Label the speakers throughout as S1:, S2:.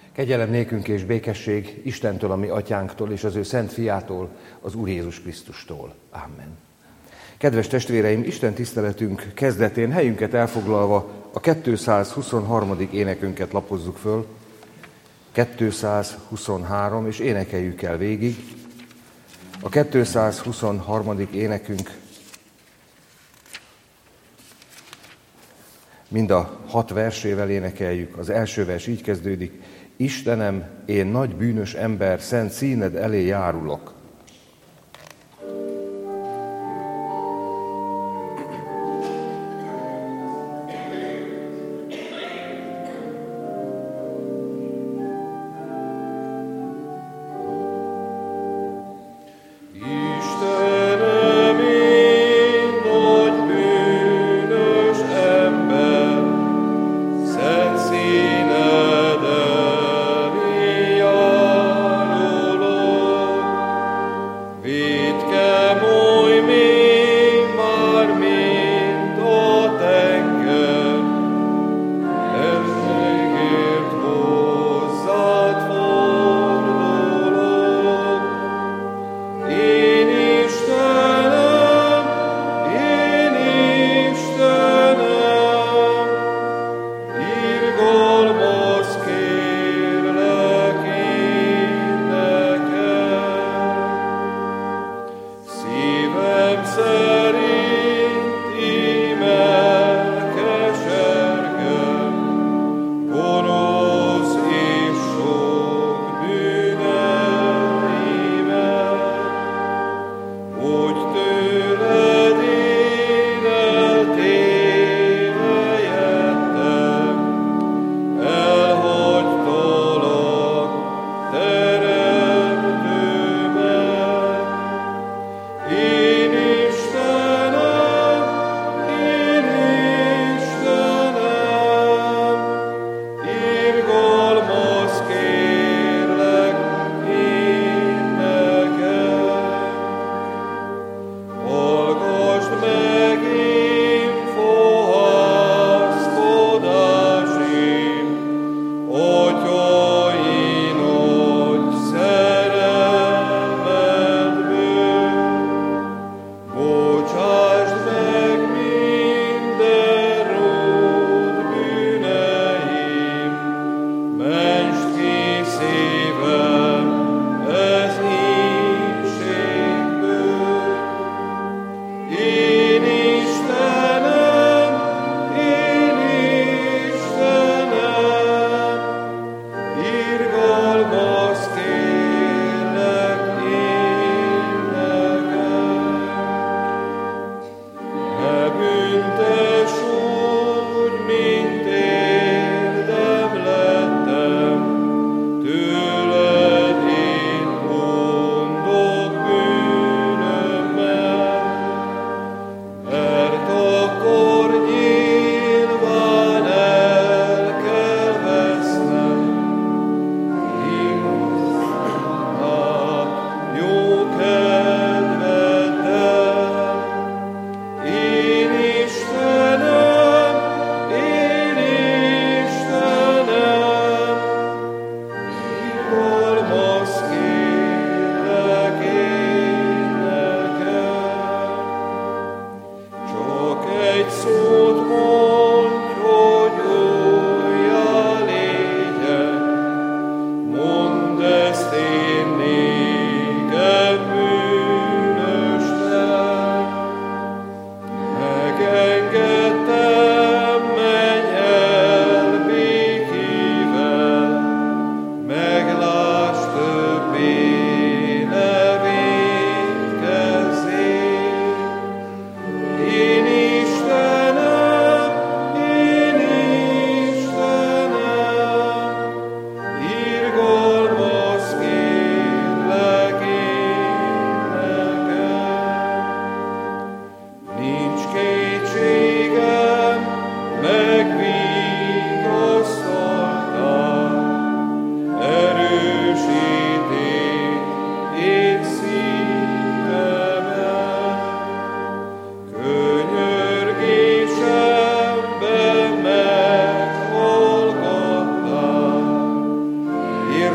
S1: Kegyelem nékünk és békesség Istentől, a mi atyánktól, és az ő szent fiától, az Úr Jézus Krisztustól. Amen. Kedves testvéreim, Isten tiszteletünk kezdetén helyünket elfoglalva a 223. énekünket lapozzuk föl. 223, és énekeljük el végig. A 223. énekünk mind a 6 versével énekeljük. Az első vers így kezdődik: Istenem, én nagy bűnös ember, szent színed elé járulok.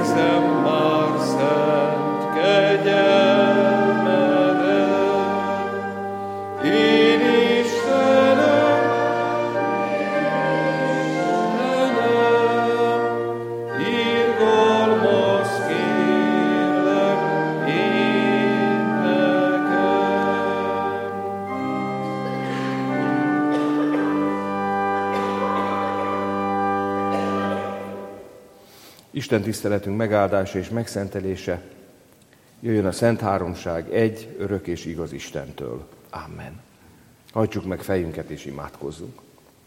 S2: érzem már szent kegyelmedet. Én Istenem, irgalmaz kérlek én nekem.
S1: Isten tiszteletünk megáldása és megszentelése jöjjön a Szent Háromság egy, örök és igaz Istentől. Amen. Hajtsuk meg fejünket és imádkozzunk.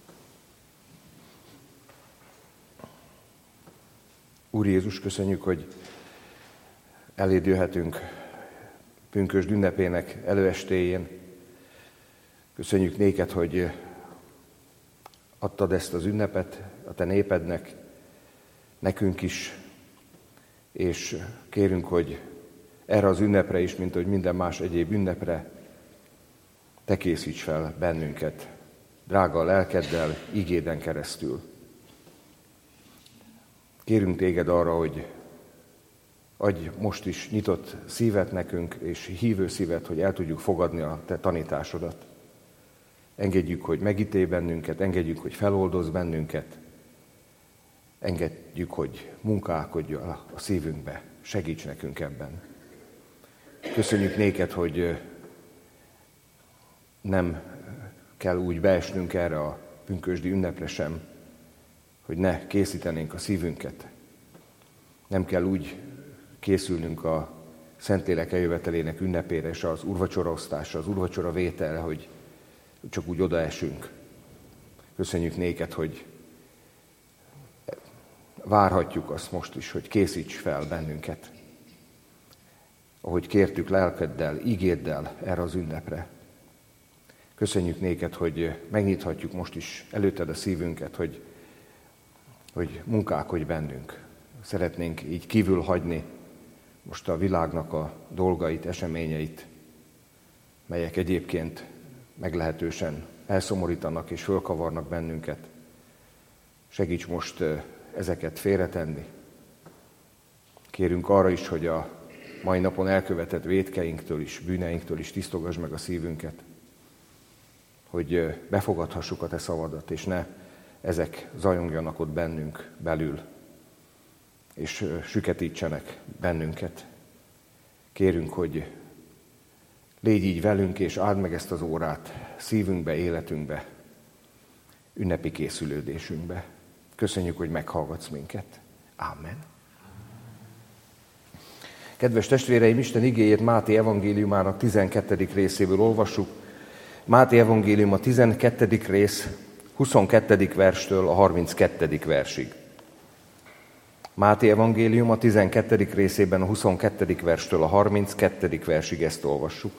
S1: Úr Jézus, köszönjük, hogy eléd jöhetünk pünkösd ünnepének előestéjén. Köszönjük néked, hogy adtad ezt az ünnepet a te népednek, nekünk is, és kérünk, hogy erre az ünnepre is, mint hogy minden más egyéb ünnepre, te készíts fel bennünket, drága lelkeddel, igéden keresztül. Kérünk téged arra, hogy adj most is nyitott szívet nekünk, és hívő szívet, hogy el tudjuk fogadni a te tanításodat. Engedjük, hogy megítélj bennünket, engedjük, hogy feloldozz bennünket, engedjük, hogy munkálkodj a szívünkbe, segíts nekünk ebben. Köszönjük néked, hogy nem kell úgy beesnünk erre a pünkösdi ünnepre sem, hogy ne készítenénk a szívünket. Nem kell úgy készülnünk a Szentlélek eljövetelének ünnepére és az úrvacsoraosztásra, az úrvacsora vételre, hogy csak úgy odaesünk. Köszönjük néked, hogy várhatjuk azt most is, hogy készíts fel bennünket. Ahogy kértük lelkeddel, igéddel erre az ünnepre. Köszönjük néked, hogy megnyithatjuk most is előtted a szívünket, hogy munkálkodj bennünk. Szeretnénk így kívül hagyni most a világnak a dolgait, eseményeit, melyek egyébként meglehetősen elszomorítanak és fölkavarnak bennünket. Segíts most ezeket félretenni. Kérünk arra is, hogy a mai napon elkövetett vétkeinktől is, bűneinktől is tisztogasd meg a szívünket, hogy befogadhassuk a te szavadat, és ne ezek zajongjanak ott bennünk belül, és süketítsenek bennünket. Kérünk, hogy légy így velünk, és áld meg ezt az órát szívünkbe, életünkbe, ünnepi készülődésünkbe. Köszönjük, hogy meghallgatsz minket. Amen. Kedves testvéreim, Isten igéjét Máté evangéliumának 12. részéből olvassuk. Máté evangélium a 12. rész, 22. verstől a 32. versig. Máté evangélium a 12. részében a 22. verstől a 32. versig ezt olvassuk.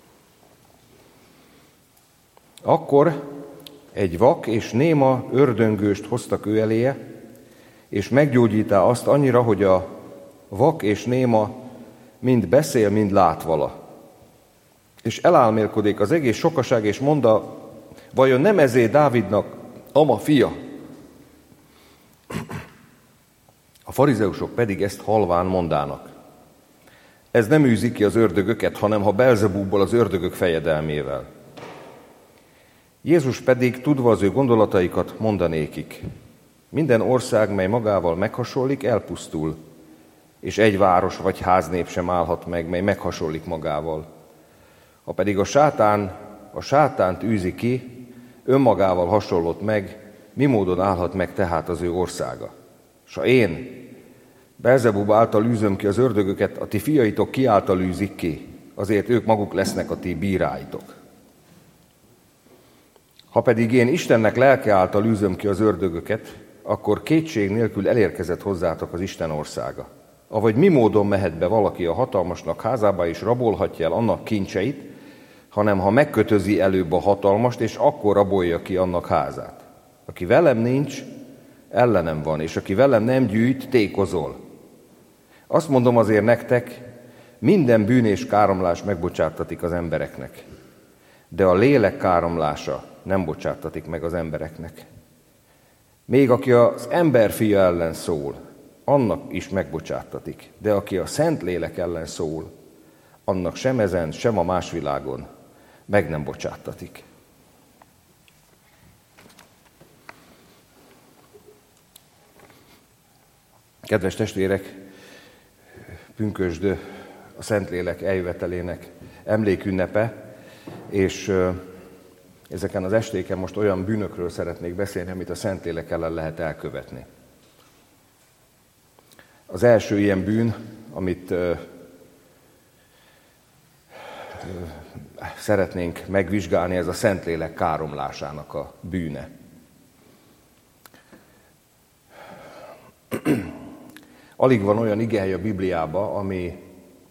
S1: Akkor egy vak és néma ördöngőst hoztak ő eléje, és meggyógyítá azt annyira, hogy a vak és néma mind beszél, mind lát vala. És elálmélkodik az egész sokaság, és mondta, vajon nem ezért Dávidnak ama fia? A farizeusok pedig ezt halván mondának. Ez nem űzi ki az ördögöket, hanem ha Belzebúbból, az ördögök fejedelmével. Jézus pedig, tudva az ő gondolataikat, mondanékik. Minden ország, mely magával meghasonlik, elpusztul, és egy város vagy háznép sem állhat meg, mely meghasonlik magával. Ha pedig a sátánt űzi ki, önmagával hasonlott meg, mi módon állhat meg tehát az ő országa? S ha én, Belzebub által űzöm ki az ördögöket, a ti fiaitok ki által űzik ki, azért ők maguk lesznek a ti bíráitok. Ha pedig én Istennek lelke által űzöm ki az ördögöket, akkor kétség nélkül elérkezett hozzátok az Isten országa. Avagy mi módon mehet be valaki a hatalmasnak házába, és rabolhatja el annak kincseit, hanem ha megkötözi előbb a hatalmast, és akkor rabolja ki annak házát. Aki velem nincs, ellenem van, és aki velem nem gyűjt, tékozol. Azt mondom azért nektek, minden bűn és káromlás megbocsáttatik az embereknek, de a lélek káromlása nem bocsáttatik meg az embereknek. Még aki az emberfia ellen szól, annak is megbocsáttatik. De aki a Szentlélek ellen szól, annak sem ezen, sem a más világon meg nem bocsáttatik. Kedves testvérek, pünkösd a Szentlélek eljövetelének emlékünnepe, és ezeken az estéken most olyan bűnökről szeretnék beszélni, amit a Szentlélek ellen lehet elkövetni. Az első ilyen bűn, amit szeretnénk megvizsgálni, ez a Szentlélek káromlásának a bűne. Alig van olyan igehely a Bibliában, ami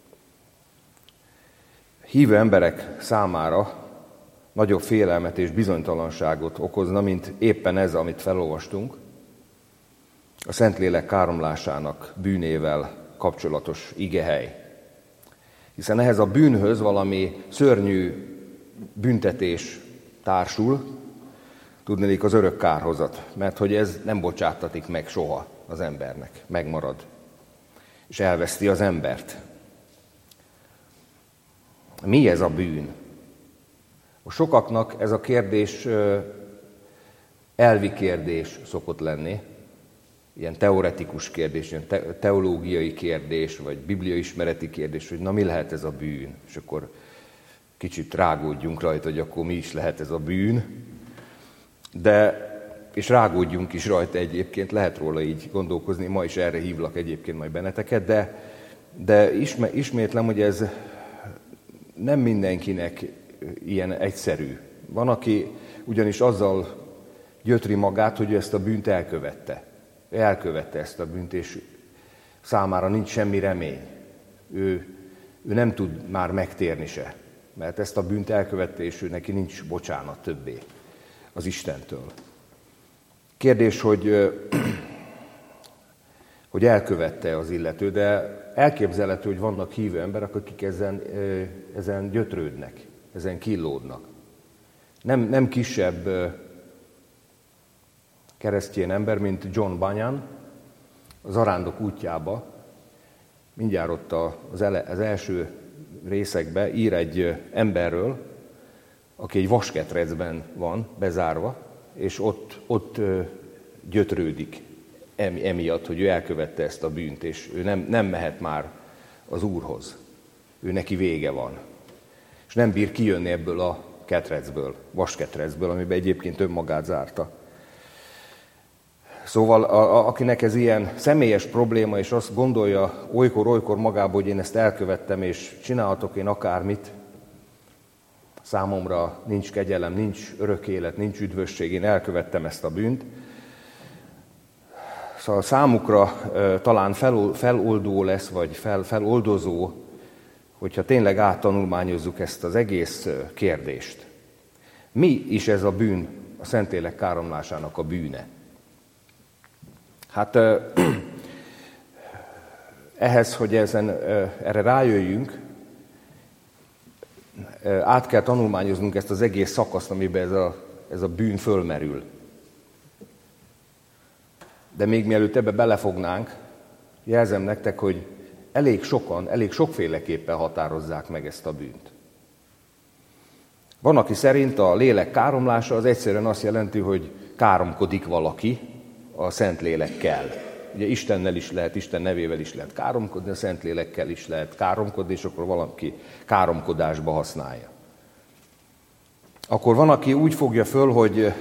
S1: hívő emberek számára nagyobb félelmet és bizonytalanságot okozna, mint éppen ez, amit felolvastunk, a Szentlélek káromlásának bűnével kapcsolatos igehely. Hiszen ehhez a bűnhöz valami szörnyű büntetés társul, tudniillik az örök kárhozat, mert hogy ez nem bocsáttatik meg soha az embernek, megmarad, és elveszti az embert. Mi ez a bűn? A sokaknak ez a kérdés elvi kérdés szokott lenni, ilyen teoretikus kérdés, ilyen teológiai kérdés, vagy bibliaismereti kérdés, hogy na mi lehet ez a bűn? És akkor kicsit rágódjunk rajta, hogy akkor mi is lehet ez a bűn. És rágódjunk is rajta egyébként, lehet róla így gondolkozni, ma is erre hívlak egyébként majd benneteket, de ismétlem, hogy ez nem mindenkinek ilyen egyszerű. Van, aki ugyanis azzal gyötri magát, hogy ő ezt a bűnt elkövette. Elkövette ezt a bűnt, és számára nincs semmi remény. Ő nem tud már megtérni se, mert ezt a bűnt elkövette, és ő neki nincs bocsánat többé az Istentől. Kérdés, hogy elkövette az illető, de elképzelhető, hogy vannak hívő emberek, akik ezen gyötrődnek, ezen killódnak. Nem kisebb keresztény ember, mint John Bunyan, az Zarándok útjába, mindjárt ott az első részekben ír egy emberről, aki egy vasketrecben van bezárva, és ott gyötrődik emiatt, hogy ő elkövette ezt a bűnt, és ő nem mehet már az Úrhoz. Ő neki vége van. És nem bír kijönni ebből a ketrecből, vasketrecből, amiben egyébként önmagát zárta. Szóval akinek ez ilyen személyes probléma, és azt gondolja olykor magába, hogy én ezt elkövettem, és csinálhatok én akármit, számomra nincs kegyelem, nincs örök élet, nincs üdvösség, én elkövettem ezt a bűnt. Szóval számukra talán feloldó lesz, vagy feloldozó, hogyha tényleg áttanulmányozzuk ezt az egész kérdést. Mi is ez a bűn, a Szentlélek káromlásának a bűne? Hát ehhez, hogy erre rájöjjünk, át kell tanulmányoznunk ezt az egész szakaszt, amiben ez a bűn fölmerül. De még mielőtt ebbe belefognánk, jelzem nektek, hogy elég sokan, elég sokféleképpen határozzák meg ezt a bűnt. Van, aki szerint a lélek káromlása az egyszerűen azt jelenti, hogy káromkodik valaki a Szentlélekkel. Ugye Istennel is lehet, Isten nevével is lehet káromkodni, a Szentlélekkel is lehet káromkodni, és akkor valaki káromkodásba használja. Akkor van, aki úgy fogja föl, hogy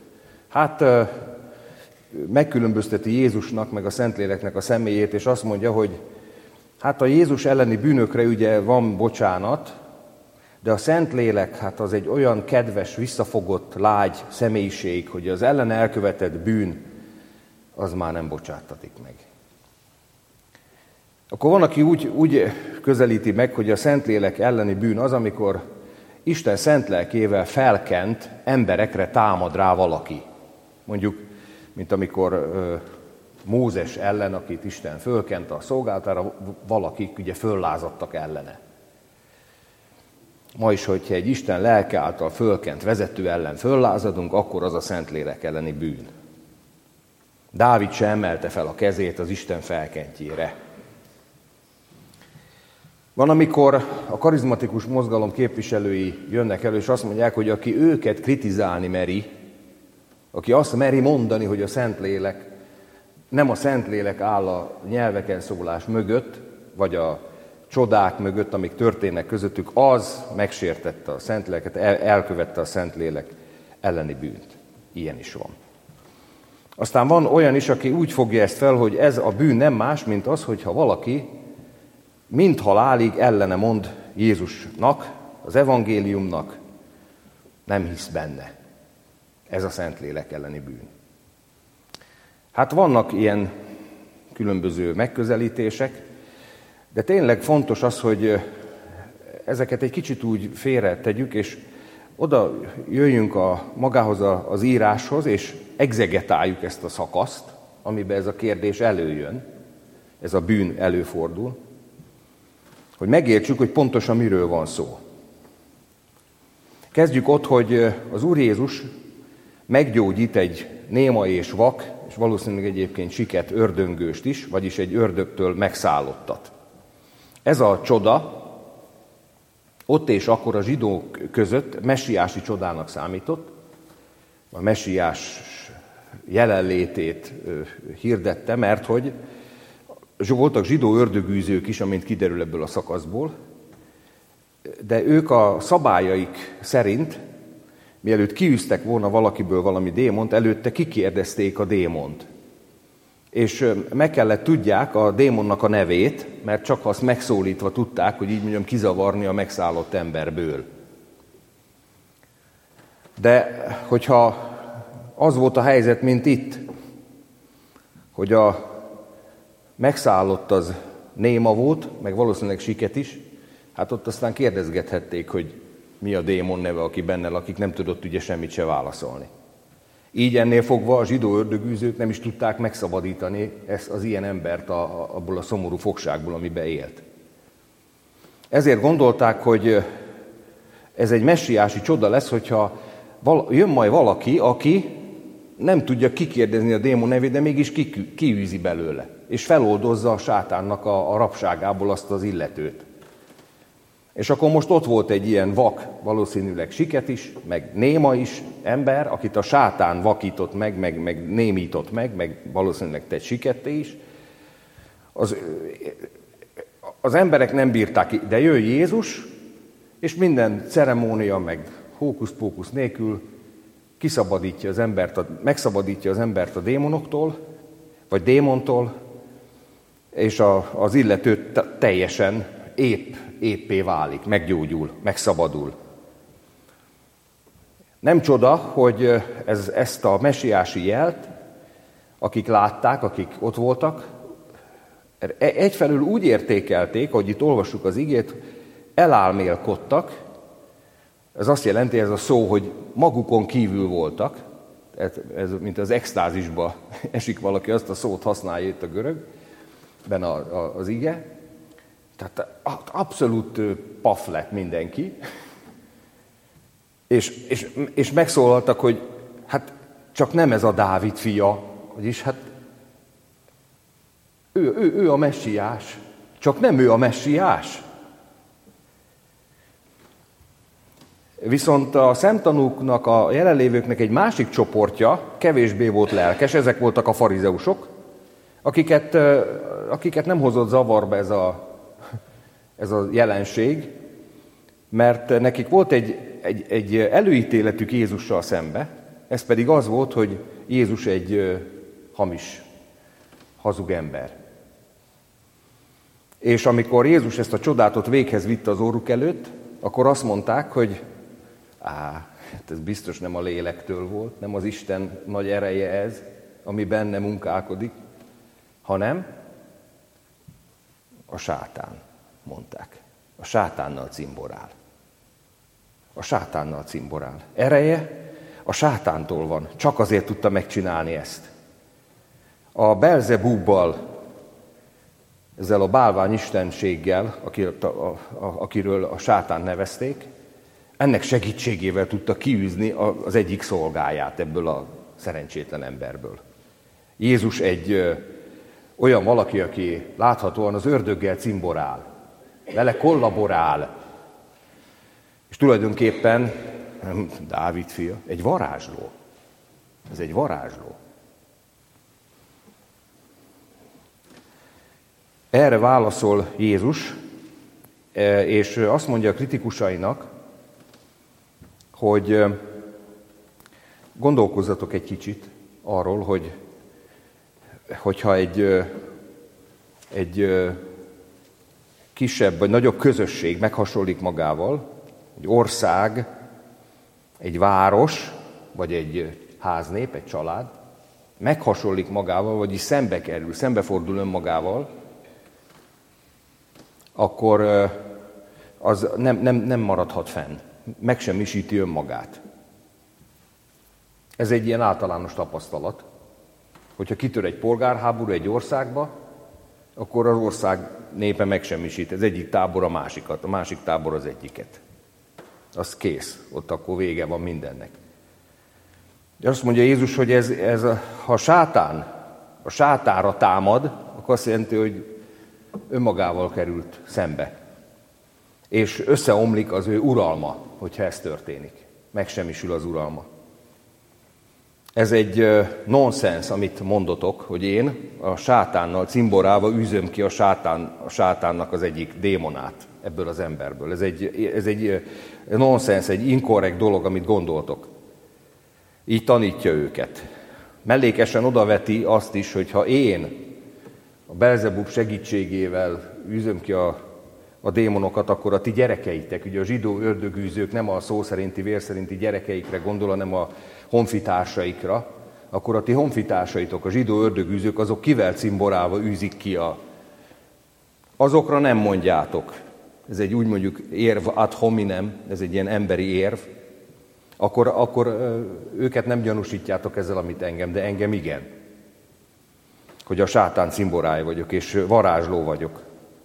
S1: megkülönbözteti Jézusnak, meg a Szentléleknek a személyét, és azt mondja, hogy a Jézus elleni bűnökre ugye van bocsánat, de a Szentlélek, az egy olyan kedves, visszafogott, lágy személyiség, hogy az ellen elkövetett bűn, az már nem bocsáttatik meg. Akkor van, aki úgy közelíti meg, hogy a Szentlélek elleni bűn az, amikor Isten szent lelkével felkent emberekre támad rá valaki. Mondjuk, mint amikor Mózes ellen, akit Isten fölkent a szolgálatára, valakik ugye föllázadtak ellene. Ma is, hogyha egy Isten lelke által fölkent vezető ellen föllázadunk, akkor az a Szentlélek elleni bűn. Dávid se emelte fel a kezét az Isten felkentjére. Van, amikor a karizmatikus mozgalom képviselői jönnek elő, és azt mondják, hogy aki őket kritizálni meri, aki azt meri mondani, hogy a Szentlélek, nem a Szentlélek áll a nyelveken szólás mögött, vagy a csodák mögött, amik történnek közöttük, az megsértette a Szentléleket, elkövette a Szentlélek elleni bűnt. Ilyen is van. Aztán van olyan is, aki úgy fogja ezt fel, hogy ez a bűn nem más, mint az, hogyha valaki mind halálig ellene mond Jézusnak, az evangéliumnak, nem hisz benne. Ez a Szentlélek elleni bűn. Hát vannak ilyen különböző megközelítések, de tényleg fontos az, hogy ezeket egy kicsit úgy félre tegyük, és oda jöjjünk magához az íráshoz, és egzegetáljuk ezt a szakaszt, amiben ez a kérdés előjön, ez a bűn előfordul, hogy megértsük, hogy pontosan miről van szó. Kezdjük ott, hogy az Úr Jézus meggyógyít egy néma és vak, és valószínűleg egyébként siket ördöngőst is, vagyis egy ördögtől megszállottat. Ez a csoda ott és akkor a zsidók között messiási csodának számított, a messiás jelenlétét hirdette, mert hogy voltak zsidó ördögűzők is, amint kiderül ebből a szakaszból, de ők a szabályaik szerint, mielőtt kiűztek volna valakiből valami démont, előtte kikérdezték a démont. És meg kellett tudják a démonnak a nevét, mert csak azt megszólítva tudták, hogy így mondjam, kizavarni a megszállott emberből. De hogyha az volt a helyzet, mint itt, hogy a megszállott az néma volt, meg valószínűleg siket is, hát ott aztán kérdezgethették, hogy mi a démon neve, aki benne lakik, nem tudott ugye semmit se válaszolni. Így ennél fogva a zsidó ördögűzők nem is tudták megszabadítani ezt az ilyen embert abból a szomorú fogságból, amiben élt. Ezért gondolták, hogy ez egy messiási csoda lesz, hogyha jön majd valaki, aki nem tudja kikérdezni a démon nevét, de mégis kiűzi belőle, és feloldozza a sátánnak a rabságából azt az illetőt. És akkor most ott volt egy ilyen vak, valószínűleg siket is, meg néma is ember, akit a sátán vakított meg némított meg valószínűleg tett siketté is. Az emberek nem bírták, de jön Jézus, és minden ceremónia, meg hókusz-pókusz nélkül megszabadítja az embert a démonoktól, vagy démontól, és az illető teljesen éppé válik, meggyógyul, megszabadul. Nem csoda, hogy ezt a messiási jelt, akik látták, akik ott voltak, egyfelől úgy értékelték, hogy itt olvassuk az igét, elálmélkodtak. Ez azt jelenti, ez a szó, hogy magukon kívül voltak, ez mint az extázisba esik valaki, azt a szót használja itt a görögben az ige. Tehát abszolút paf lett mindenki, és megszólaltak, hogy hát csak nem ez a Dávid fia, vagyis hát ő a messiás, csak nem ő a messiás. Viszont a szemtanúknak, a jelenlévőknek egy másik csoportja kevésbé volt lelkes, ezek voltak a farizeusok, akiket nem hozott zavarba ez a jelenség, mert nekik volt egy előítéletük Jézussal szembe, ez pedig az volt, hogy Jézus egy hamis, hazug ember. És amikor Jézus ezt a csodát ott véghez vitte az óruk előtt, akkor azt mondták, hogy hát ez biztos nem a lélektől volt, nem az Isten nagy ereje ez, ami benne munkálkodik, hanem a sátán, mondták. A sátánnal cimborál. A sátánnal cimborál. Ereje a sátántól van. Csak azért tudta megcsinálni ezt. A Belzebubbal, ezzel a bálvány istenséggel, akiről a sátán nevezték, ennek segítségével tudta kiűzni az egyik szolgáját ebből a szerencsétlen emberből. Jézus egy olyan valaki, aki láthatóan az ördöggel cimborál, vele kollaborál, és tulajdonképpen Dávid fia, egy varázsló. Ez egy varázsló. Erre válaszol Jézus, és azt mondja a kritikusainak, hogy gondolkozzatok egy kicsit arról, hogyha egy kisebb vagy nagyobb közösség meghasonlik magával, egy ország, egy város, vagy egy háznép, egy család, meghasonlik magával, vagyis szembefordul önmagával, akkor az nem maradhat fenn, megsemmisíti önmagát. Ez egy ilyen általános tapasztalat, hogyha kitör egy polgárháború egy országba, akkor az ország népe megsemmisít. Az egyik tábor a másikat, a másik tábor az egyiket. Az kész, ott akkor vége van mindennek. Azt mondja Jézus, hogy ha a sátánra támad, akkor azt jelenti, hogy önmagával került szembe. És összeomlik az ő uralma, hogyha ez történik. Megsemmisül az uralma. Ez egy nonsens, amit mondotok, hogy én a sátánnal cimborálva űzöm ki a sátánnak az egyik démonát ebből az emberből. Ez egy nonsens, egy inkorrekt dolog, amit gondoltok. Így tanítja őket. Mellékesen odaveti azt is, hogy ha én a Belzebub segítségével űzöm ki a démonokat, akkor a ti gyerekeitek, ugye a zsidó ördögűzők nem a szó szerinti, vér szerinti gyerekeikre gondol, hanem a honfitársaikra, akkor a ti honfitársaitok, a zsidó ördögűzők, azok kivel cimborálva űzik ki azokra nem mondjátok. Ez egy úgy mondjuk érv ad hominem, ez egy ilyen emberi érv, akkor őket nem gyanúsítjátok ezzel, amit engem, de engem igen. Hogy a sátán cimborája vagyok, és varázsló vagyok.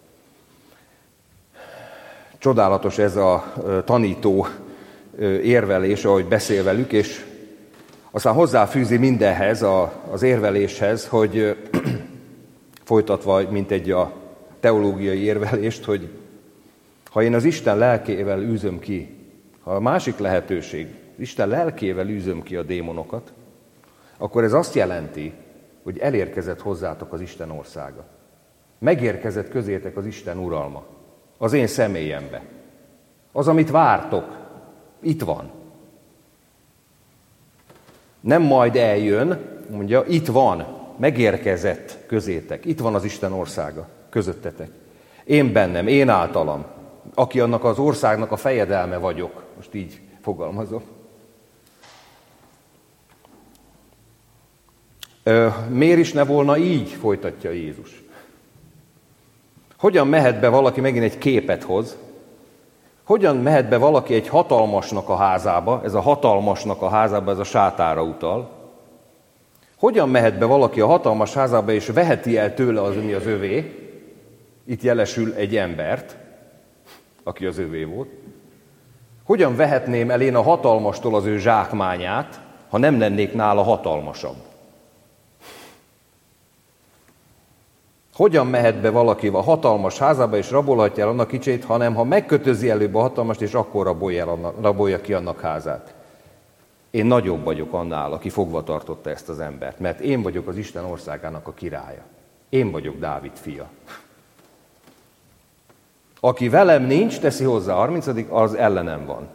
S1: Csodálatos ez a tanító érvelés, ahogy beszél velük, és aztán hozzáfűzi mindenhez, az érveléshez, hogy folytatva, mint egy a teológiai érvelést, hogy ha én az Isten lelkével űzöm ki, ha a másik lehetőség, Isten lelkével űzöm ki a démonokat, akkor ez azt jelenti, hogy elérkezett hozzátok az Isten országa. Megérkezett közétek az Isten uralma. Az én személyembe. Az, amit vártok, itt van. Nem majd eljön, mondja, itt van, megérkezett közétek. Itt van az Isten országa közöttetek. Én bennem, én általam, aki annak az országnak a fejedelme vagyok. Most így fogalmazok. Miért is ne volna így, folytatja Jézus. Hogyan mehet be valaki, megint egy képet hoz, hogyan mehet be valaki egy hatalmasnak a házába, ez a hatalmasnak a házába, ez a sátára utal, hogyan mehet be valaki a hatalmas házába, és veheti el tőle az, ami az övé, itt jelesül egy embert, aki az övé volt, hogyan vehetném el én a hatalmastól az ő zsákmányát, ha nem lennék nála hatalmasabb? Hogyan mehet be valaki a hatalmas házába, és rabolhatja el annak kicsét, hanem ha megkötözi előbb a hatalmast, és akkor rabolja ki annak házát. Én nagyobb vagyok annál, aki fogva tartotta ezt az embert, mert én vagyok az Isten országának a királya. Én vagyok Dávid fia. Aki velem nincs, teszi hozzá 30. az ellenem van.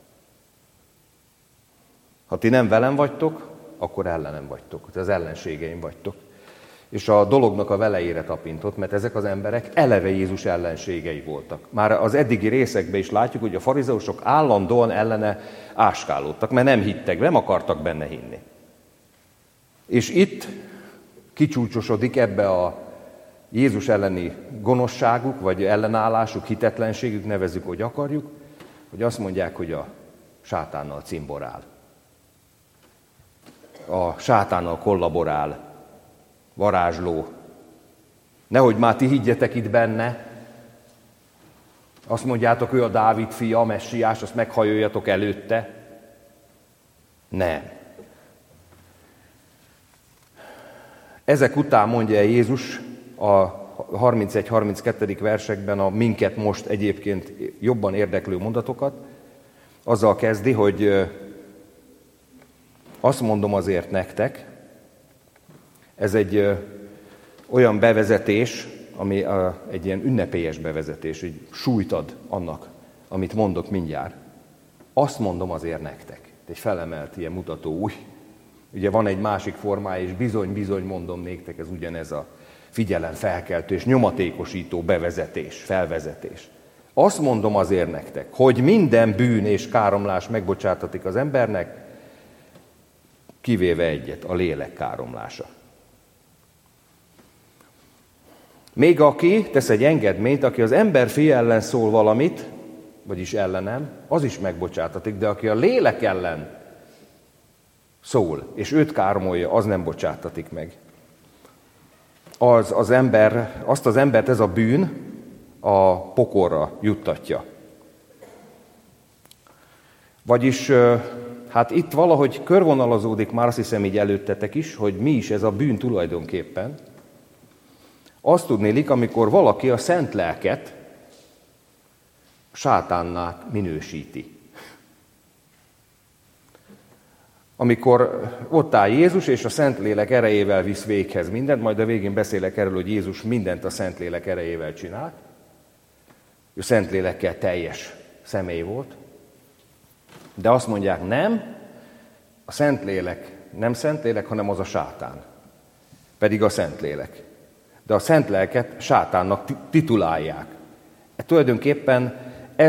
S1: Ha ti nem velem vagytok, akkor ellenem vagytok, az ellenségeim vagytok. És a dolognak a velejére tapintott, mert ezek az emberek eleve Jézus ellenségei voltak. Már az eddigi részekben is látjuk, hogy a farizeusok állandóan ellene áskálódtak, mert nem hittek, nem akartak benne hinni. És itt kicsúcsosodik ebbe a Jézus elleni gonoszságuk, vagy ellenállásuk, hitetlenségük, nevezzük, hogy akarjuk, hogy azt mondják, hogy a sátánnal cimborál. A sátánnal kollaborál, varázsló. Nehogy már ti higgyetek itt benne, azt mondjátok, ő a Dávid fia, a messiás, azt meghajoljatok előtte. Nem. Ezek után mondja Jézus a 31-32. versekben a minket most egyébként jobban érdeklő mondatokat. Azzal kezdi, hogy azt mondom azért nektek, ez egy olyan bevezetés, ami egy ilyen ünnepélyes bevezetés, egy súlyt ad annak, amit mondok mindjárt. Azt mondom azért nektek. Egy felemelt ilyen mutató új. Ugye van egy másik formája, és bizony mondom néktek, ez ugyanez a figyelemfelkeltő és nyomatékosító bevezetés, felvezetés. Azt mondom azért nektek, hogy minden bűn és káromlás megbocsátatik az embernek, kivéve egyet, a lélek káromlása. Még aki tesz egy engedményt, aki az ember fia ellen szól valamit, vagyis ellenem, az is megbocsátatik, de aki a lélek ellen szól, és őt káromolja, az nem bocsátatik meg. Azt az embert ez a bűn a pokolra juttatja. Vagyis, hát itt valahogy körvonalazódik már, azt hiszem így előttetek is, hogy mi is ez a bűn tulajdonképpen. Azt tudnélik, amikor valaki a szent lelket sátánná minősíti. Amikor ott áll Jézus, és a Szentlélek erejével visz véghez mindent, majd a végén beszélek erről, hogy Jézus mindent a Szentlélek erejével csinált. Ő Szentlélekkel teljes személy volt. De azt mondják, nem, a Szentlélek nem Szentlélek, hanem az a sátán. Pedig a Szentlélek. De a Szentlelket sátánnak titulálják. Tulajdonképpen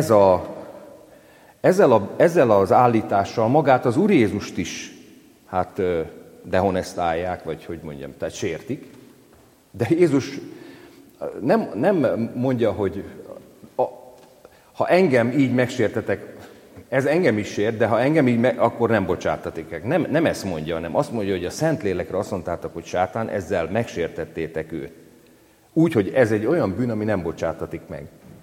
S1: ezzel az állítással magát az Úr Jézust is dehonestálják, vagy hogy mondjam, tehát sértik. De Jézus nem mondja, hogy ha engem így megsértetek, ez engem is sért, de ha engem így akkor nem bocsátatik. Nem ezt mondja, hanem azt mondja, hogy a Szentlélekre azt mondtátok, hogy sátán, ezzel megsértettétek őt. Úgy, hogy ez egy olyan bűn, ami nem bocsátatik meg.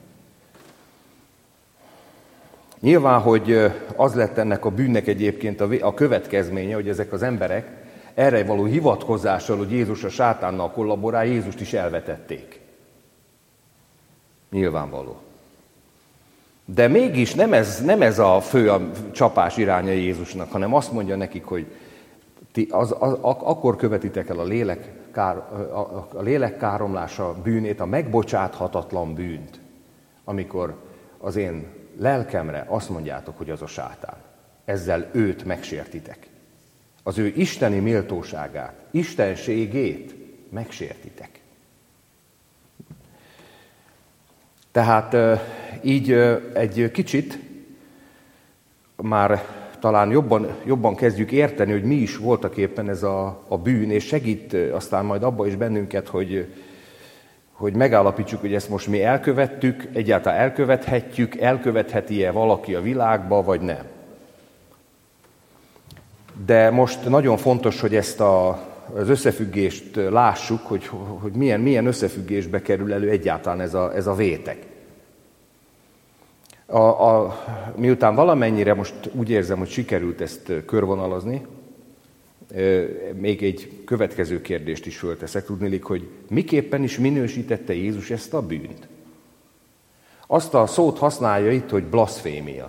S1: Nyilván, hogy az lett ennek a bűnnek egyébként a következménye, hogy ezek az emberek erre való hivatkozással, hogy Jézus a sátánnal kollaborál, Jézust is elvetették. Nyilvánvaló. De mégis nem ez a fő a csapás iránya Jézusnak, hanem azt mondja nekik, hogy ti akkor követitek el a lélek káromlása bűnét, a megbocsáthatatlan bűnt, amikor az én lelkemre azt mondjátok, hogy az a sátán. Ezzel őt megsértitek. Az ő isteni méltóságát, istenségét megsértitek. Tehát így egy kicsit már talán jobban kezdjük érteni, hogy mi is voltak éppen ez a bűn, és segít aztán majd abba is bennünket, hogy megállapítsuk, hogy ezt most mi elkövettük, egyáltalán elkövethetjük, elkövetheti-e valaki a világba, vagy nem. De most nagyon fontos, hogy ezt az összefüggést lássuk, hogy milyen összefüggésbe kerül elő egyáltalán ez a vétek. Miután valamennyire most úgy érzem, hogy sikerült ezt körvonalazni, még egy következő kérdést is fölteszek, tudniillik, hogy miképpen is minősítette Jézus ezt a bűnt. Azt a szót használja itt, hogy blaszfémia.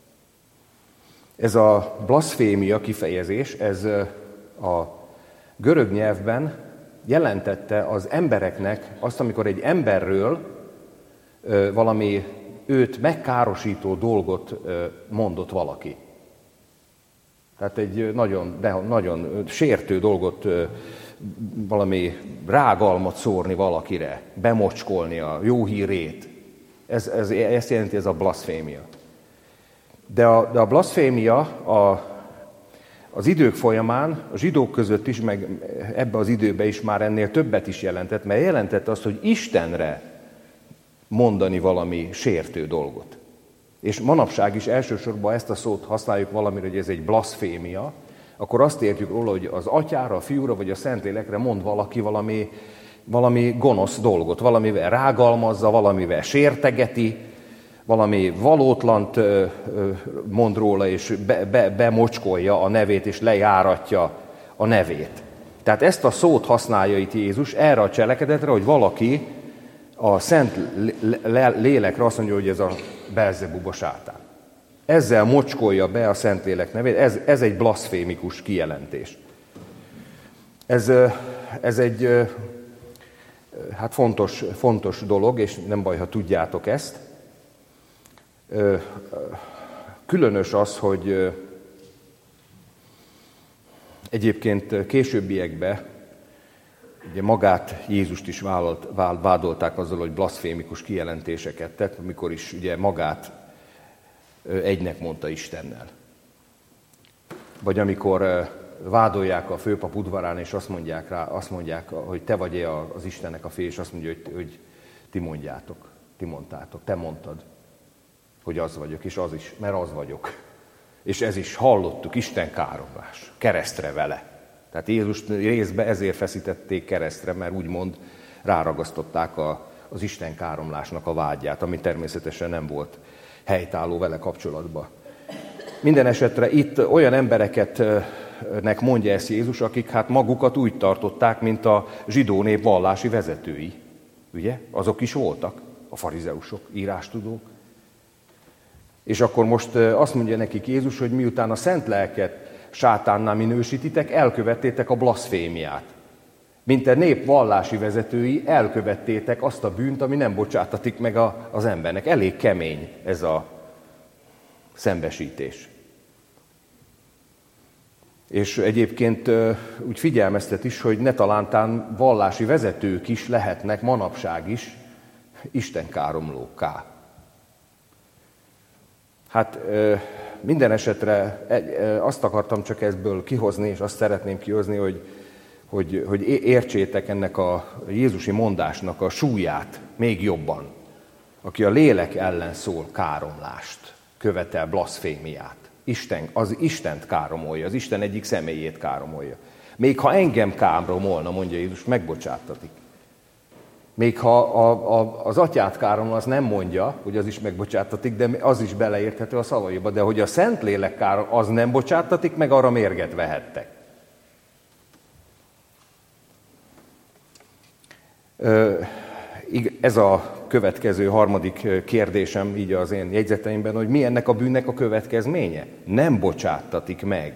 S1: Ez a blaszfémia kifejezés, ez a görög nyelvben jelentette az embereknek azt, amikor egy emberről valami őt megkárosító dolgot mondott valaki. Tehát egy nagyon sértő dolgot, valami rágalmat szórni valakire, bemocskolni a jó hírét. Ezt jelenti ez a blaszfémia. De a blaszfémia az idők folyamán, a zsidók között is, meg ebbe az időben is már ennél többet is jelentett, mert jelentett azt, hogy Istenre mondani valami sértő dolgot. És manapság is elsősorban ezt a szót használjuk valamire, hogy ez egy blaszfémia, akkor azt értjük róla, hogy az Atyára, a Fiúra vagy a Szentlélekre mond valaki valami gonosz dolgot, valamivel rágalmazza, valamivel sértegeti, valami valótlant mond róla, és bemocskolja a nevét, és lejáratja a nevét. Tehát ezt a szót használja itt Jézus erre a cselekedetre, hogy valaki a szent lélekre azt mondja, hogy ez a Belzebub, a sátán. Ezzel mocskolja be a Szentlélek nevét, ez egy blaszfémikus kijelentés. Ez egy hát fontos dolog, és nem baj, ha tudjátok ezt. Különös az, hogy egyébként későbbiekben ugye magát Jézust is vádolták azzal, hogy blaszfémikus kijelentéseket tett, amikor is ugye magát egynek mondta Istennel. Vagy amikor vádolják a főpap udvarán, és azt mondják, hogy te vagy-e az Istennek a fia, és azt mondja, hogy ti mondtátok, te mondtad, hogy az vagyok, és az is, mert az vagyok. És ez is hallottuk, Isten káromlás, keresztre vele. Tehát Jézust részben ezért feszítették keresztre, mert úgymond ráragasztották az Isten káromlásnak a vágyát, ami természetesen nem volt helytálló vele kapcsolatban. Minden esetre itt olyan embereknek mondja ezt Jézus, akik hát magukat úgy tartották, mint a zsidó nép vallási vezetői. Ugye? Azok is voltak, a farizeusok, írástudók. És akkor most azt mondja nekik Jézus, hogy miután a szent lelket sátánná minősítitek, elkövettétek a blaszfémiát. Mint a nép vallási vezetői, elkövettétek azt a bűnt, ami nem bocsátatik meg az embernek. Elég kemény ez a szembesítés. És egyébként úgy figyelmeztet is, hogy ne talántán vallási vezetők is lehetnek manapság is istenkáromlókká. Hát minden esetre azt akartam csak ebből kihozni, és azt szeretném kihozni, hogy értsétek ennek a jézusi mondásnak a súlyát még jobban. Aki a lélek ellen szól, káromlást, követel blaszfémiát. Az Istent káromolja, az Isten egyik személyét káromolja. Még ha engem káromolna, mondja Jézus, megbocsáttatik. Még ha az atyát káromol, az nem mondja, hogy az is megbocsáttatik, de az is beleérthető a szavaiba. De hogy a Szentlélek káromol, az nem bocsáttatik, meg arra mérget vehettek. Ez a következő harmadik kérdésem így az én jegyzeteimben, hogy mi ennek a bűnnek a következménye? Nem bocsáttatik meg.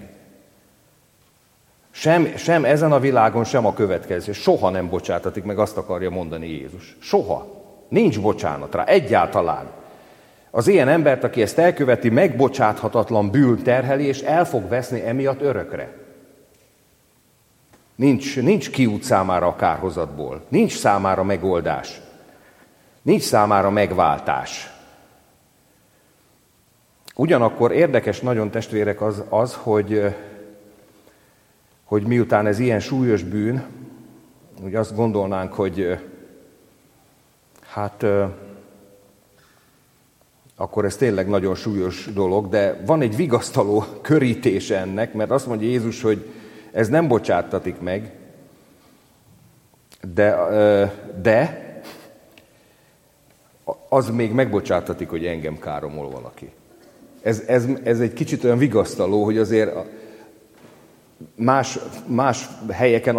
S1: Sem ezen a világon, sem a következő. Soha nem bocsátatik meg, azt akarja mondani Jézus. Soha. Nincs bocsánat rá. Egyáltalán. Az ilyen embert, aki ezt elköveti, megbocsáthatatlan bűn terheli, és el fog veszni emiatt örökre. Nincs kiút számára a kárhozatból. Nincs számára megoldás. Nincs számára megváltás. Ugyanakkor érdekes nagyon, testvérek, az hogy miután ez ilyen súlyos bűn, úgy azt gondolnánk, hogy akkor ez tényleg nagyon súlyos dolog, de van egy vigasztaló körítése ennek, mert azt mondja Jézus, hogy ez nem bocsáttatik meg, de az még megbocsáttatik, hogy engem káromol valaki. Ez egy kicsit olyan vigasztaló, hogy azért más helyeken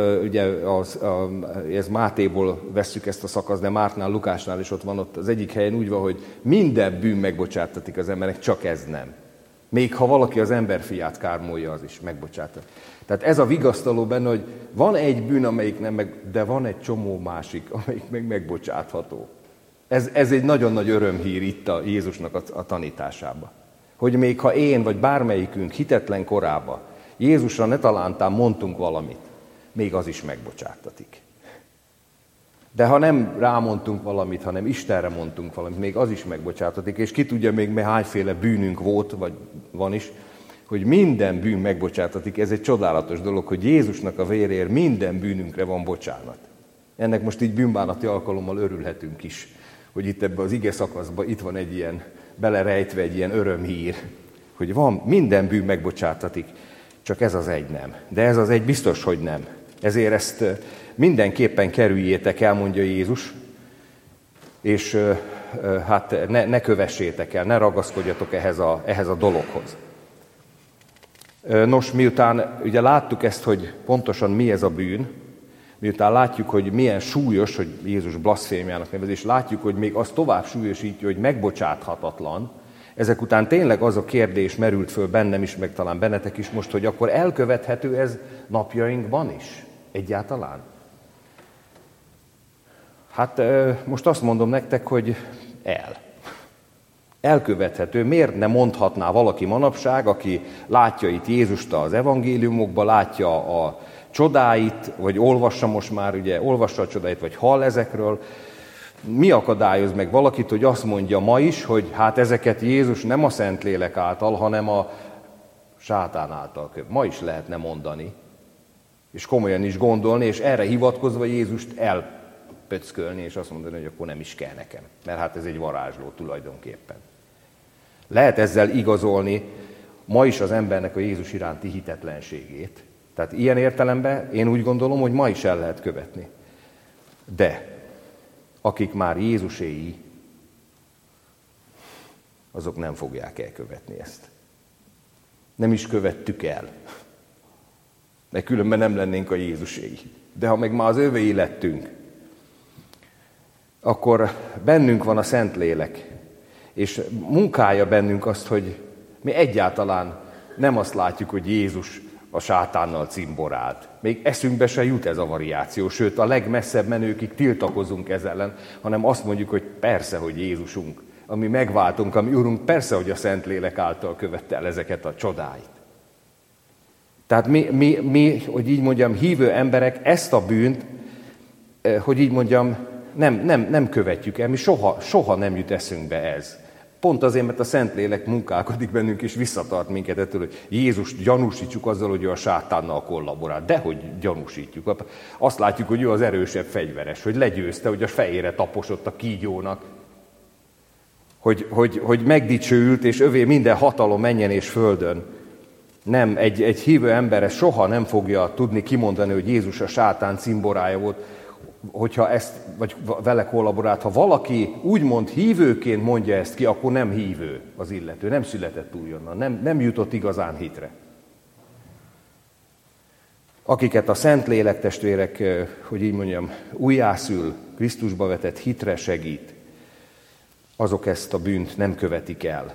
S1: ez Mátéból vesszük ezt a szakaszt, de Márknál, Lukásnál is ott az egyik helyen úgy van, hogy minden bűn megbocsáttatik az embernek, csak ez nem. Még ha valaki az emberfiát káromolja, az is megbocsátat. Tehát ez a vigasztaló benne, hogy van egy bűn, amelyik nem, de van egy csomó másik, amelyik meg megbocsátható. Ez egy nagyon nagy örömhír itt a Jézusnak a tanításában. Hogy még ha én vagy bármelyikünk hitetlen korában Jézusra ne talántán mondtunk valamit, még az is megbocsáttatik. De ha nem rámondtunk valamit, hanem Istenre mondtunk valamit, még az is megbocsáttatik, és ki tudja még hányféle bűnünk volt, vagy van is, hogy minden bűn megbocsáttatik. Ez egy csodálatos dolog, hogy Jézusnak a véréért minden bűnünkre van bocsánat. Ennek most így bűnbánati alkalommal örülhetünk is, hogy itt ebben az ige szakaszban itt van egy ilyen, belerejtve egy ilyen örömhír, hogy van, minden bűn megbocsáttatik, csak ez az egy nem. De ez az egy biztos, hogy nem. Ezért ezt mindenképpen kerüljétek el, mondja Jézus, és ne kövessétek el, ne ragaszkodjatok ehhez a dologhoz. Nos, miután ugye láttuk ezt, hogy pontosan mi ez a bűn, miután látjuk, hogy milyen súlyos, hogy Jézus blaszfémiának nevez, és látjuk, hogy még az tovább súlyosítja, hogy megbocsáthatatlan, ezek után tényleg az a kérdés merült föl bennem is, meg talán bennetek is most, hogy akkor elkövethető ez napjainkban is egyáltalán? Hát most azt mondom nektek, hogy elkövethető. Miért ne mondhatná valaki manapság, aki látja itt Jézust az evangéliumokban, látja a csodáit, vagy olvassa most már, ugye olvassa a csodáit, vagy hall ezekről, mi akadályoz meg valakit, hogy azt mondja ma is, hogy hát ezeket Jézus nem a Szentlélek által, hanem a sátán által követ. Ma is lehetne mondani, és komolyan is gondolni, és erre hivatkozva Jézust elpöckölni, és azt mondani, hogy akkor nem is kell nekem, mert hát ez egy varázsló tulajdonképpen. Lehet ezzel igazolni ma is az embernek a Jézus iránti hitetlenségét. Tehát ilyen értelemben én úgy gondolom, hogy ma is el lehet követni. De akik már Jézuséi, azok nem fogják elkövetni ezt. Nem is követtük el. De különben nem lennénk a Jézuséi. De ha meg már az övéi lettünk, akkor bennünk van a Szentlélek, és munkálja bennünk azt, hogy mi egyáltalán nem azt látjuk, hogy Jézus a sátánnal cimborált. Még eszünkbe se jut ez a variáció, sőt a legmesszebb menőkig tiltakozunk ez ellen, hanem azt mondjuk, hogy persze, hogy Jézusunk, ami megváltunk, ami Urunk, persze, hogy a Szentlélek által követte el ezeket a csodáit. Tehát mi, hogy így mondjam, hívő emberek ezt a bűnt, hogy így mondjam, nem követjük el, mi soha nem jut eszünkbe ez. Pont azért, mert a Szentlélek munkálkodik bennünk, és visszatart minket ettől, hogy Jézust gyanúsítsuk azzal, hogy ő a sátánnal kollaborál. Dehogy gyanúsítjuk. Azt látjuk, hogy ő az erősebb fegyveres, hogy legyőzte, hogy a fejére taposott a kígyónak, hogy megdicsőült, és övé minden hatalom menjen és földön. Nem, egy hívő ember ezt soha nem fogja tudni kimondani, hogy Jézus a sátán cimborája volt, hogyha ezt, vagy vele kollaborált. Ha valaki úgymond hívőként mondja ezt ki, akkor nem hívő az illető, nem született újonnan, nem jutott igazán hitre. Akiket a Szentlélek, testvérek, hogy így mondjam, újjászül, Krisztusba vetett hitre segít, azok ezt a bűnt nem követik el.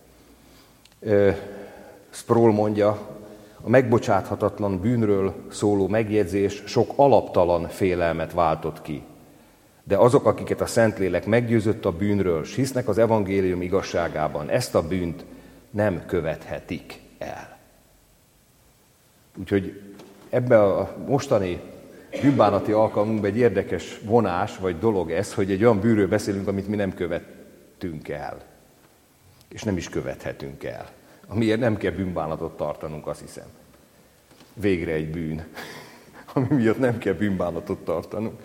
S1: Sproul mondja, a megbocsáthatatlan bűnről szóló megjegyzés sok alaptalan félelmet váltott ki. De azok, akiket a Szentlélek meggyőzött a bűnről, s hisznek az evangélium igazságában, ezt a bűnt nem követhetik el. Úgyhogy ebben a mostani bűnbánati alkalmunkban egy érdekes vonás vagy dolog ez, hogy egy olyan bűnről beszélünk, amit mi nem követtünk el. És nem is követhetünk el. Amiért nem kell bűnbánatot tartanunk, azt hiszem. Végre egy bűn, ami miatt nem kell bűnbánatot tartanunk.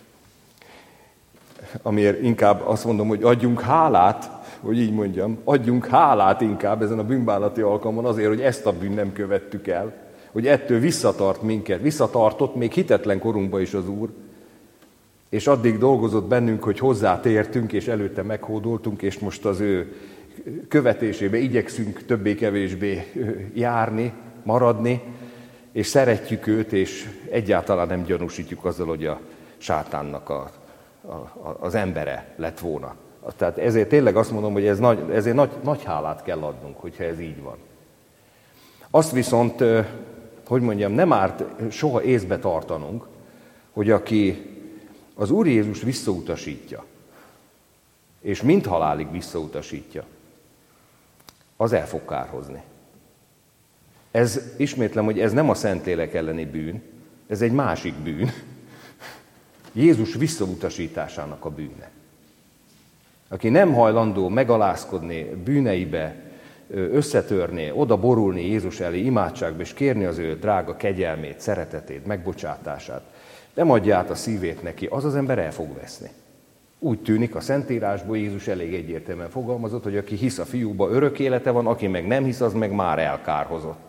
S1: Amiért inkább azt mondom, hogy adjunk hálát, hogy így mondjam, adjunk hálát inkább ezen a bűnbánati alkalmon azért, hogy ezt a bűn nem követtük el, hogy ettől visszatart minket, visszatartott még hitetlen korunkba is az Úr, és addig dolgozott bennünk, hogy hozzátértünk, és előtte meghódoltunk, és most az ő követésébe igyekszünk többé-kevésbé járni, maradni, és szeretjük őt, és egyáltalán nem gyanúsítjuk azzal, hogy a sátánnak az embere lett volna. Tehát ezért tényleg azt mondom, hogy ezért nagy hálát kell adnunk, hogyha ez így van. Azt viszont, hogy mondjam, nem árt soha észbe tartanunk, hogy aki az Úr Jézus visszautasítja, és mind halálig visszautasítja, az el fog kárhozni. Ez, ismétlem, hogy ez nem a Szentlélek elleni bűn, ez egy másik bűn. Jézus visszautasításának a bűne. Aki nem hajlandó megalázkodni bűneibe, összetörni, oda borulni Jézus elé imádságba, és kérni az ő drága kegyelmét, szeretetét, megbocsátását, nem adja át a szívét neki, az ember el fog veszni. Úgy tűnik a Szentírásból Jézus elég egyértelműen fogalmazott, hogy aki hisz a Fiúba, örök élete van, aki meg nem hisz, az meg már elkárhozott.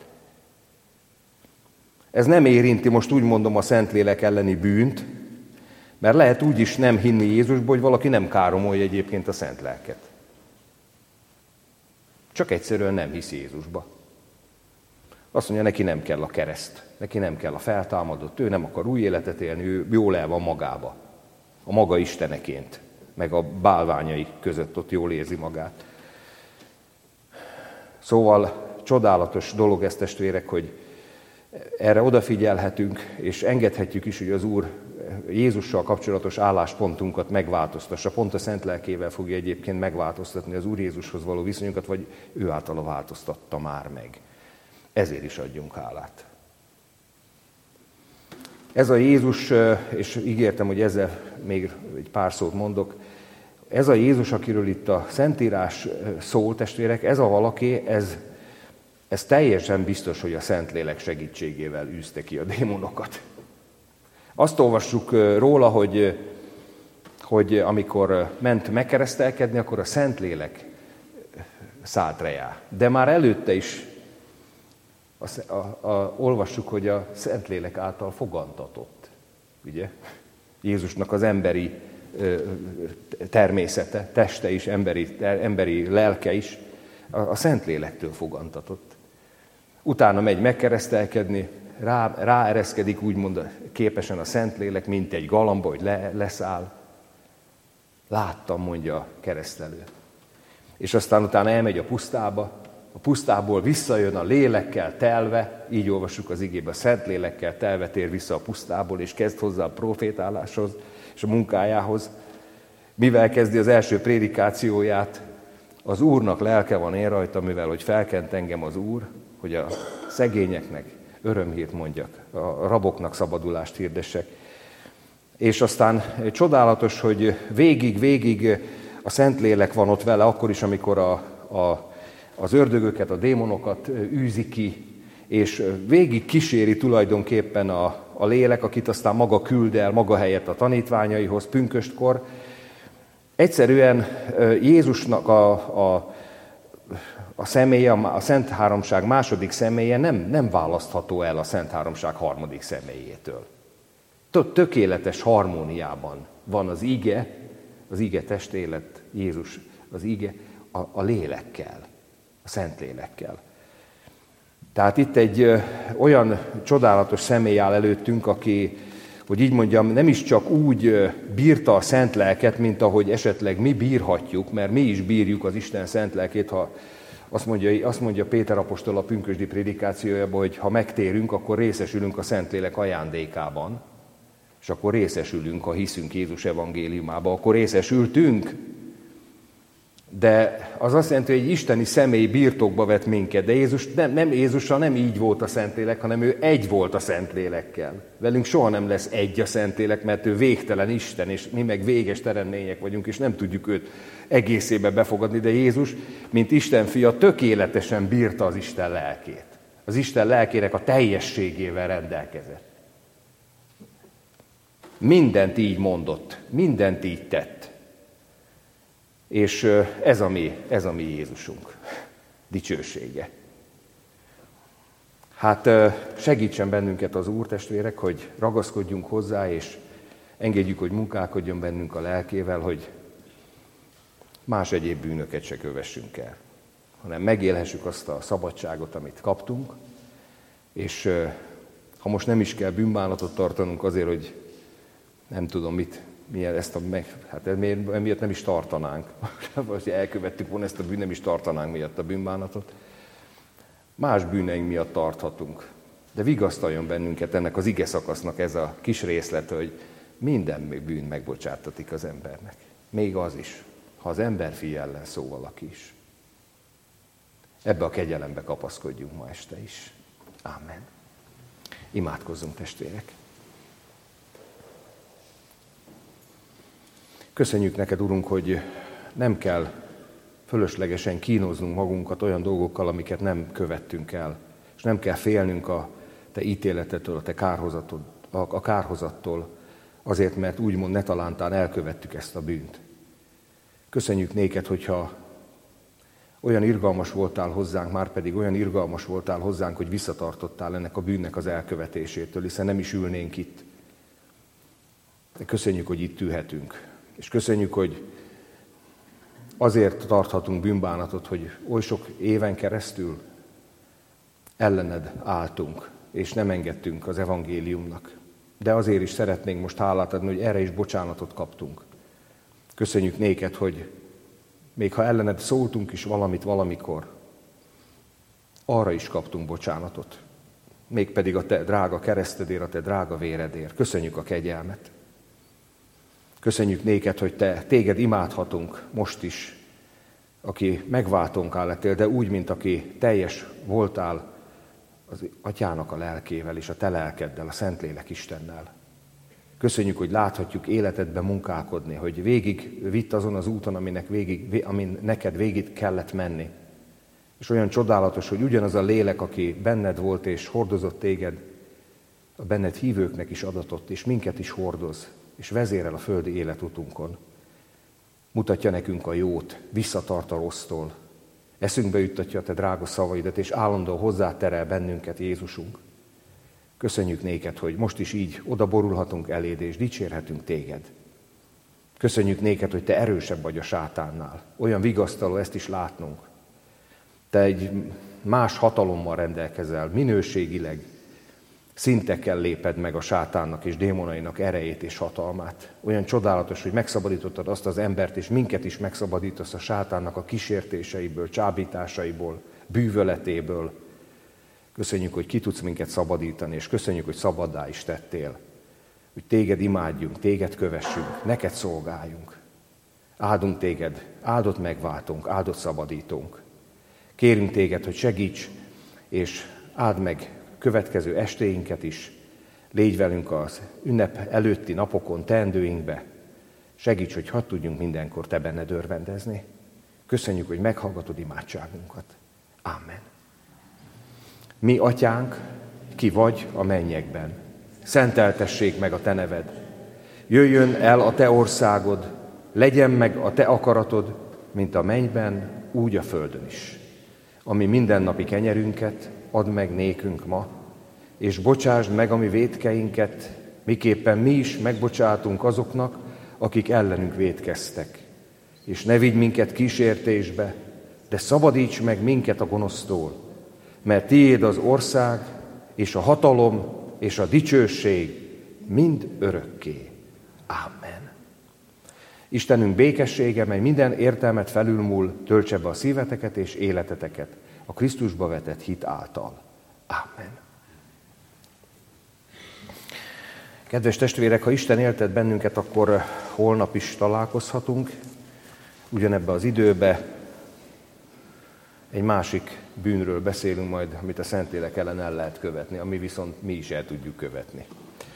S1: Ez nem érinti, most úgy mondom, a Szentlélek elleni bűnt, mert lehet úgy is nem hinni Jézusba, hogy valaki nem káromolja egyébként a Szent Lelket. Csak egyszerűen nem hisz Jézusba. Azt mondja, neki nem kell a kereszt, neki nem kell a feltámadott, ő nem akar új életet élni, ő jól el van magába, a maga isteneként, meg a bálványai között ott jól érzi magát. Szóval csodálatos dolog ez, testvérek, hogy erre odafigyelhetünk, és engedhetjük is, hogy az Úr Jézussal kapcsolatos álláspontunkat megváltoztassa. Pont a Szent Lelkével fogja egyébként megváltoztatni az Úr Jézushoz való viszonyunkat, vagy ő általa változtatta már meg. Ezért is adjunk hálát. Ez a Jézus, és ígértem, hogy ezzel még egy pár szót mondok, ez a Jézus, akiről itt a Szentírás szól, testvérek, ez a valaki, ez teljesen biztos, hogy a Szentlélek segítségével űzte ki a démonokat. Azt olvassuk róla, hogy amikor ment megkeresztelkedni, akkor a Szentlélek szállt rá. De már előtte is olvassuk, hogy a Szentlélek által fogantatott. Ugye? Jézusnak az emberi természete, teste is, emberi lelke is a Szentlélektől fogantatott. Utána megy megkeresztelkedni, ráereszkedik úgymond képesen a Szentlélek, mint egy galamba, hogy leszáll. Láttam, mondja a keresztelő. És aztán utána elmegy a pusztába, a pusztából visszajön a lélekkel telve, így olvassuk az igébe, a Szentlélekkel telve tér vissza a pusztából, és kezd hozzá a profétáláshoz és a munkájához. Mivel kezdi az első prédikációját? Az Úrnak lelke van én rajta, mivel hogy felkent engem az Úr, hogy a szegényeknek örömhírt mondjak, a raboknak szabadulást hirdessek. És aztán csodálatos, hogy végig a Szentlélek van ott vele, akkor is, amikor az ördögöket, a démonokat űzi ki, és végig kíséri tulajdonképpen a lélek, akit aztán maga küld el, maga helyett a tanítványaihoz pünköstkor. Egyszerűen Jézusnak a személye, a Szent Háromság második személye nem választható el a Szent Háromság harmadik személyétől. Tökéletes harmóniában van az ige testélet, Jézus, az ige a lélekkel, a Szentlélekkel. Tehát itt egy olyan csodálatos személy áll előttünk, aki, hogy így mondjam, nem is csak úgy bírta a szent lelket, mint ahogy esetleg mi bírhatjuk, mert mi is bírjuk az Isten szent lelkét, ha azt mondja Péter apostol a pünkösdi prédikációjában, hogy ha megtérünk, akkor részesülünk a Szentlélek ajándékában, és akkor részesülünk, ha hiszünk Jézus evangéliumába, akkor részesültünk. De az azt jelenti, hogy egy isteni személy birtokba vett minket, de Jézussal nem így volt a Szentlélek, hanem ő egy volt a Szentlélekkel. Velünk soha nem lesz egy a Szentlélek, mert ő végtelen Isten, és mi meg véges teremtmények vagyunk, és nem tudjuk őt egészébe befogadni, de Jézus, mint Isten fia, tökéletesen bírta az Isten lelkét. Az Isten lelkének a teljességével rendelkezett. Mindent így mondott, mindent így tett. És ez a mi Jézusunk dicsősége. Hát segítsen bennünket az Úr, testvérek, hogy ragaszkodjunk hozzá, és engedjük, hogy munkálkodjon bennünk a lelkével, hogy más egyéb bűnöket se kövessünk el, hanem megélhessük azt a szabadságot, amit kaptunk, és ha most nem is kell bűnbánatot tartanunk azért, hogy nem tudom hát emiatt nem is tartanánk. Vagy elkövettük volna ezt a bűn, nem is tartanánk miatt a bűnbánatot. Más bűneink miatt tarthatunk. De vigasztaljon bennünket ennek az ige szakasznak ez a kis részlet, hogy minden bűn megbocsátatik az embernek. Még az is, ha az emberfia ellen szó valaki is. Ebbe a kegyelembe kapaszkodjunk ma este is. Amen. Imádkozzunk, testvérek. Köszönjük neked, Urunk, hogy nem kell fölöslegesen kínoznunk magunkat olyan dolgokkal, amiket nem követtünk el, és nem kell félnünk a te ítéletetől, a te kárhozattól, azért, mert úgymond netalántán elkövettük ezt a bűnt. Köszönjük néked, hogyha olyan irgalmas voltál hozzánk, már pedig olyan irgalmas voltál hozzánk, hogy visszatartottál ennek a bűnnek az elkövetésétől, hiszen nem is ülnénk itt. De köszönjük, hogy itt ülhetünk. És köszönjük, hogy azért tarthatunk bűnbánatot, hogy oly sok éven keresztül ellened álltunk, és nem engedtünk az evangéliumnak. De azért is szeretnénk most hálát adni, hogy erre is bocsánatot kaptunk. Köszönjük néked, hogy még ha ellened szóltunk is valamit valamikor, arra is kaptunk bocsánatot. Mégpedig a te drága keresztedért, a te drága véredért. Köszönjük a kegyelmet. Köszönjük néked, hogy téged imádhatunk most is, aki megváltónká lettél, de úgy, mint aki teljes voltál az Atyának a lelkével és a te lelkeddel, a Szentlélek Istennel. Köszönjük, hogy láthatjuk életedben munkálkodni, hogy végig vitt azon az úton, amin neked végig kellett menni. És olyan csodálatos, hogy ugyanaz a lélek, aki benned volt és hordozott téged, a benned hívőknek is adatott, és minket is hordoz, és vezérel a földi életutunkon. Mutatja nekünk a jót, visszatart a rossztól. Eszünkbe juttatja a te drága szavaidat, és állandóan hozzáterel bennünket Jézusunk. Köszönjük néked, hogy most is így oda borulhatunk eléd, és dicsérhetünk téged. Köszönjük néked, hogy te erősebb vagy a sátánnál. Olyan vigasztaló ezt is látnunk. Te egy más hatalommal rendelkezel, minőségileg szintekkel léped meg a sátánnak és démonainak erejét és hatalmát. Olyan csodálatos, hogy megszabadítottad azt az embert, és minket is megszabadítasz a sátánnak a kísértéseiből, csábításaiból, bűvöletéből. Köszönjük, hogy ki tudsz minket szabadítani, és köszönjük, hogy szabaddá is tettél. Hogy téged imádjunk, téged kövessünk, neked szolgáljunk. Áldunk téged, áldott megváltunk, áldott szabadítunk. Kérünk téged, hogy segíts, és áld meg következő estéinket is. Légy velünk az ünnep előtti napokon, teendőinkbe. Segíts, hogy hadd tudjunk mindenkor te benned örvendezni. Köszönjük, hogy meghallgatod imádságunkat. Amen. Mi, Atyánk, ki vagy a mennyekben, szenteltessék meg a te neved. Jöjjön el a te országod, legyen meg a te akaratod, mint a mennyben, úgy a földön is. Ami mindennapi kenyerünket add meg nékünk ma, és bocsásd meg a mi vétkeinket, miképpen mi is megbocsátunk azoknak, akik ellenünk vétkeztek. És ne vigy minket kísértésbe, de szabadíts meg minket a gonosztól, mert tiéd az ország, és a hatalom, és a dicsőség mind örökké. Amen. Istenünk békessége, mely minden értelmet felülmúl, töltse be a szíveteket és életeteket a Krisztusba vetett hit által. Amen. Kedves testvérek, ha Isten éltet bennünket, akkor holnap is találkozhatunk. Ugyanebbe az időbe egy másik bűnről beszélünk majd, amit a Szentlélek ellen el lehet követni, ami viszont mi is el tudjuk követni.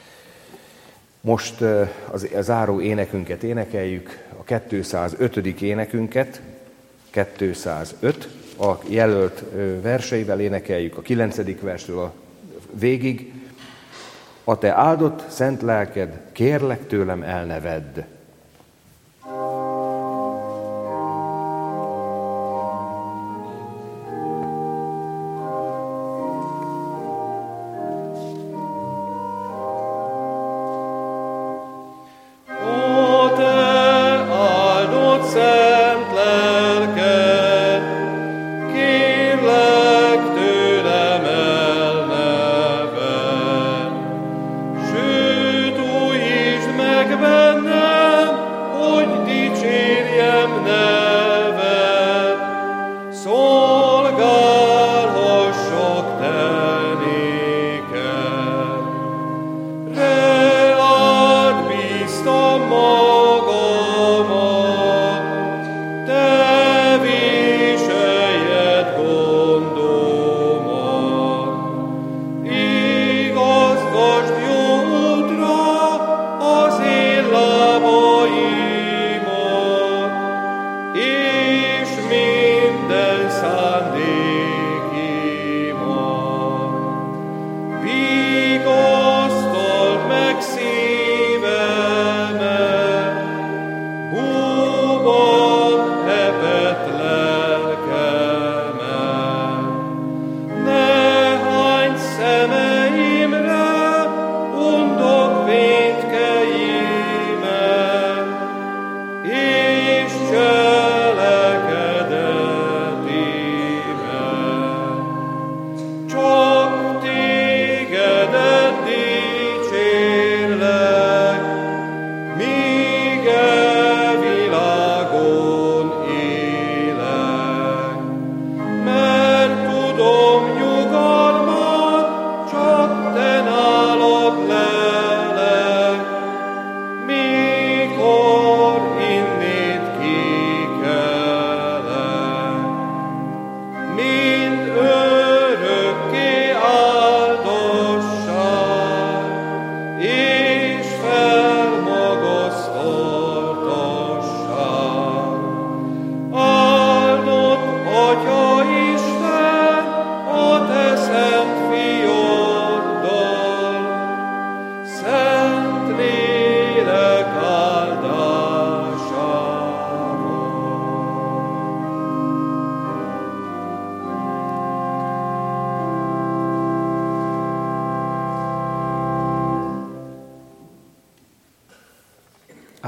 S1: Most az záró énekünket énekeljük, a 205. énekünket, 205, a jelölt verseivel énekeljük a 9. versről a végig. A te áldott szent lelked, kérlek tőlem el ne vedd.
S2: Benne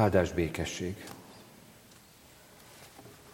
S1: Áldás békesség!